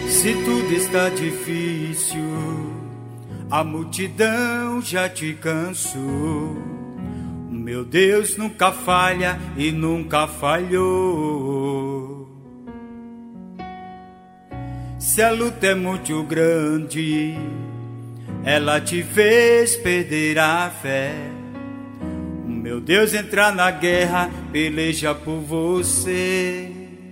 Se tudo está difícil, a multidão já te cansou. Meu Deus nunca falha e nunca falhou. Se a luta é muito grande, ela te fez perder a fé. Meu Deus entra na guerra, peleja por você.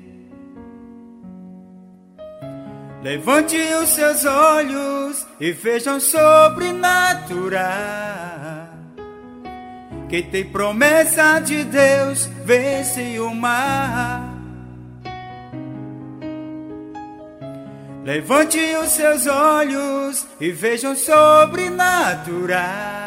Levante os seus olhos e vejam sobrenatural. Quem tem promessa de Deus vence o mar. Levante os seus olhos e vejam sobrenatural.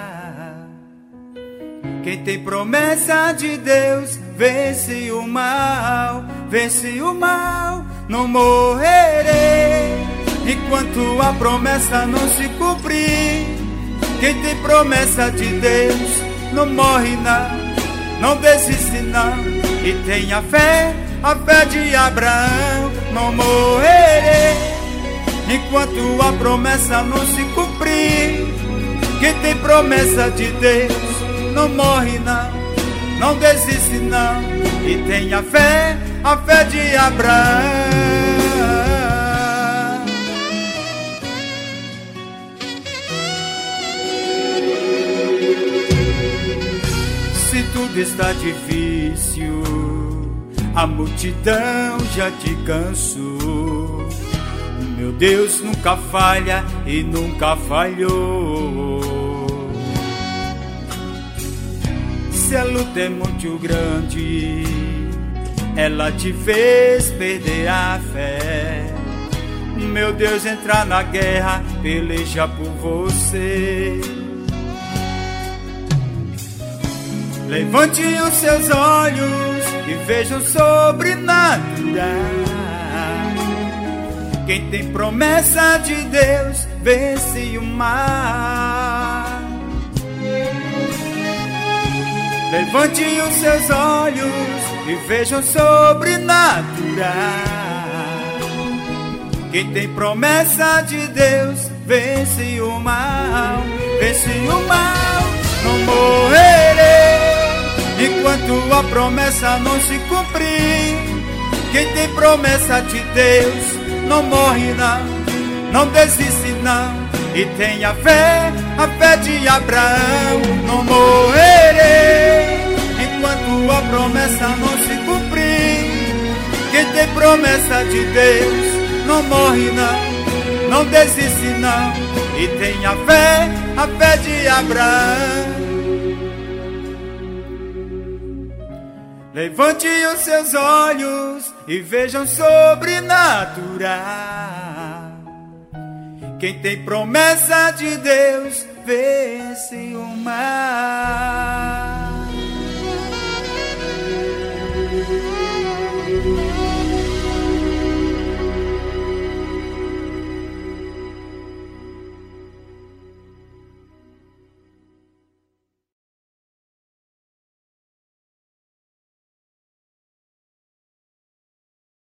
Quem tem promessa de Deus vence o mal, vence o mal. Não morrerei enquanto a promessa não se cumprir. Quem tem promessa de Deus não morre não desiste não. E tenha fé, a fé de Abraão. Não morrerei enquanto a promessa não se cumprir. Quem tem promessa de Deus não morre não desiste não. E tenha fé, a fé de Abraão. Se tudo está difícil, a multidão já te cansou. Meu Deus nunca falha e nunca falhou. Se a luta é muito grande, ela te fez perder a fé. Meu Deus entra na guerra, peleja por você. Levante os seus olhos e veja o sobrenatural. Quem tem promessa de Deus vence o mar. Levante os seus olhos e veja o sobrenatural. Quem tem promessa de Deus vence o mal, vence o mal. Não morrerei enquanto a promessa não se cumprir. Quem tem promessa de Deus não morre não desiste não. E tenha fé, a fé de Abraão. Não morrerei enquanto a promessa não se cumprir. Quem tem promessa de Deus não morre não desiste não. E tenha fé, a fé de Abraão. Levante os seus olhos e vejam sobrenatural. Quem tem promessa de Deus vence o mal.